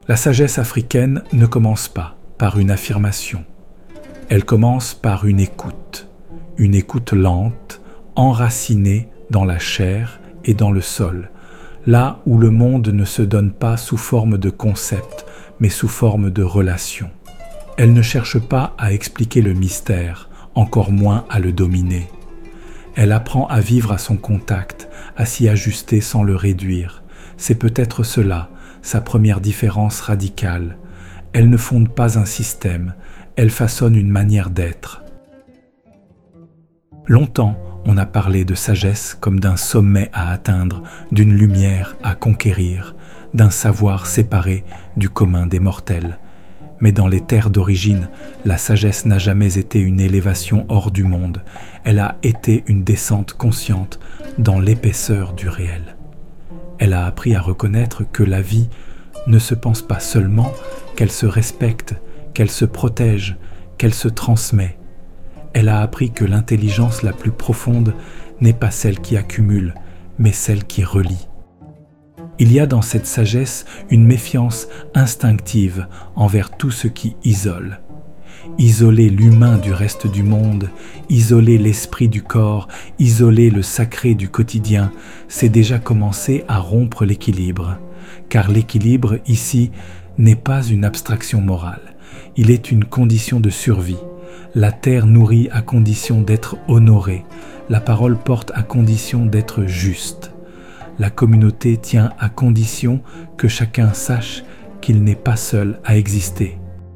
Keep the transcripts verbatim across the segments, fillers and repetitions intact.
La sagesse africaine ne commence pas par une affirmation. Elle commence par une écoute, une écoute lente, enracinée dans la chair et dans le sol, là où le monde ne se donne pas sous forme de concept, mais sous forme de relation. Elle ne cherche pas à expliquer le mystère, encore moins à le dominer. Elle apprend à vivre à son contact, à s'y ajuster sans le réduire. C'est peut-être cela, sa première différence radicale. Elle ne fonde pas un système, elle façonne une manière d'être. Longtemps, on a parlé de sagesse comme d'un sommet à atteindre, d'une lumière à conquérir, d'un savoir séparé du commun des mortels. Mais dans les terres d'origine, la sagesse n'a jamais été une élévation hors du monde, elle a été une descente consciente dans l'épaisseur du réel. Elle a appris à reconnaître que la vie ne se pense pas seulement, qu'elle se respecte, qu'elle se protège, qu'elle se transmet. Elle a appris que l'intelligence la plus profonde n'est pas celle qui accumule, mais celle qui relie. Il y a dans cette sagesse une méfiance instinctive envers tout ce qui isole. Isoler l'humain du reste du monde, isoler l'esprit du corps, isoler le sacré du quotidien, c'est déjà commencer à rompre l'équilibre. Car l'équilibre, ici, n'est pas une abstraction morale. Il est une condition de survie. La terre nourrit à condition d'être honorée. La parole porte à condition d'être juste. La communauté tient à condition que chacun sache qu'il n'est pas seul à exister.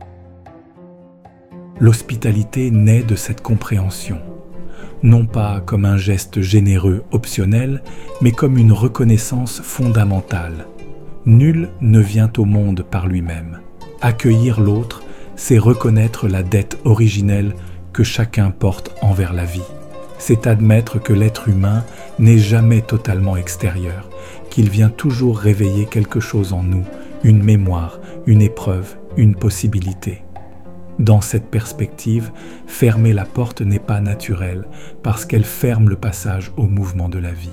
L'hospitalité naît de cette compréhension, non pas comme un geste généreux optionnel, mais comme une reconnaissance fondamentale. Nul ne vient au monde par lui-même. Accueillir l'autre, c'est reconnaître la dette originelle que chacun porte envers la vie. C'est admettre que l'être humain n'est jamais totalement extérieur, qu'il vient toujours réveiller quelque chose en nous, une mémoire, une épreuve, une possibilité. Dans cette perspective, fermer la porte n'est pas naturel, parce qu'elle ferme le passage au mouvement de la vie.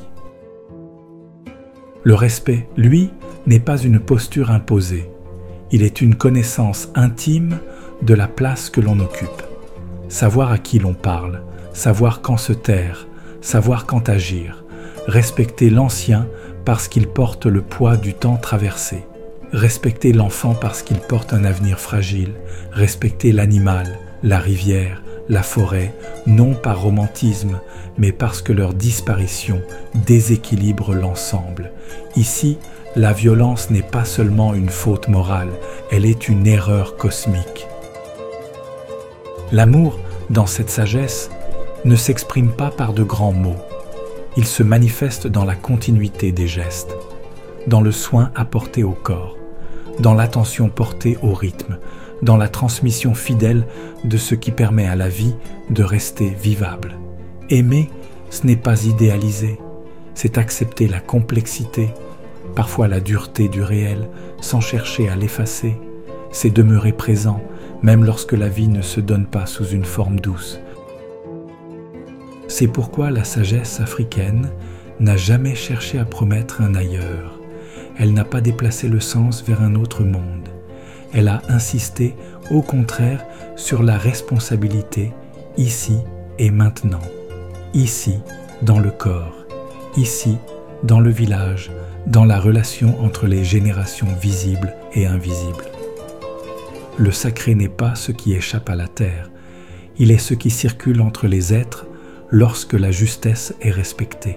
Le respect, lui, n'est pas une posture imposée. Il est une connaissance intime de la place que l'on occupe. Savoir à qui l'on parle, savoir quand se taire, savoir quand agir, respecter l'ancien parce qu'il porte le poids du temps traversé, respecter l'enfant parce qu'il porte un avenir fragile, respecter l'animal, la rivière, la forêt, non par romantisme, mais parce que leur disparition déséquilibre l'ensemble. Ici, la violence n'est pas seulement une faute morale, elle est une erreur cosmique. L'amour, dans cette sagesse, ne s'exprime pas par de grands mots. Il se manifeste dans la continuité des gestes, dans le soin apporté au corps, dans l'attention portée au rythme, dans la transmission fidèle de ce qui permet à la vie de rester vivable. Aimer, ce n'est pas idéaliser, c'est accepter la complexité, parfois la dureté du réel, sans chercher à l'effacer. C'est demeurer présent, même lorsque la vie ne se donne pas sous une forme douce. C'est pourquoi la sagesse africaine n'a jamais cherché à promettre un ailleurs. Elle n'a pas déplacé le sens vers un autre monde. Elle a insisté, au contraire, sur la responsabilité, ici et maintenant. Ici, dans le corps. Ici, dans le village, dans la relation entre les générations visibles et invisibles. Le sacré n'est pas ce qui échappe à la terre. Il est ce qui circule entre les êtres lorsque la justesse est respectée.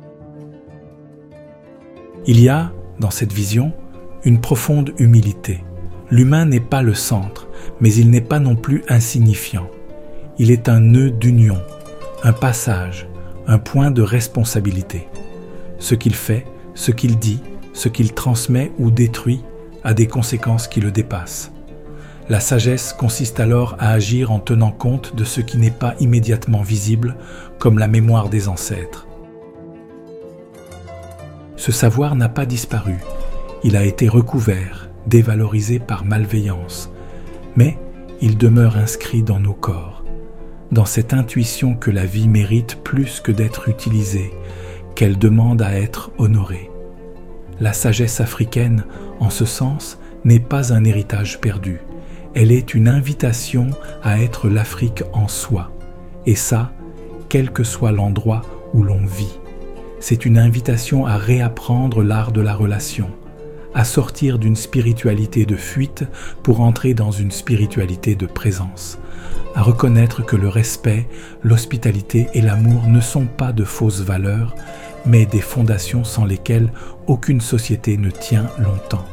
Il y a, dans cette vision, une profonde humilité. L'humain n'est pas le centre, mais il n'est pas non plus insignifiant. Il est un nœud d'union, un passage, un point de responsabilité. Ce qu'il fait, ce qu'il dit, ce qu'il transmet ou détruit a des conséquences qui le dépassent. La sagesse consiste alors à agir en tenant compte de ce qui n'est pas immédiatement visible, comme la mémoire des ancêtres. Ce savoir n'a pas disparu, il a été recouvert, dévalorisé par malveillance, mais il demeure inscrit dans nos corps, dans cette intuition que la vie mérite plus que d'être utilisée, qu'elle demande à être honorée. La sagesse africaine, en ce sens, n'est pas un héritage perdu. Elle est une invitation à être l'Afrique en soi. Et ça, quel que soit l'endroit où l'on vit. C'est une invitation à réapprendre l'art de la relation, à sortir d'une spiritualité de fuite pour entrer dans une spiritualité de présence, à reconnaître que le respect, l'hospitalité et l'amour ne sont pas de fausses valeurs, mais des fondations sans lesquelles aucune société ne tient longtemps.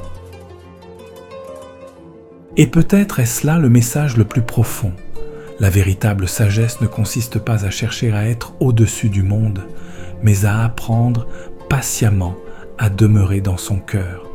Et peut-être est-ce là le message le plus profond. La véritable sagesse ne consiste pas à chercher à être au-dessus du monde, mais à apprendre patiemment à demeurer dans son cœur,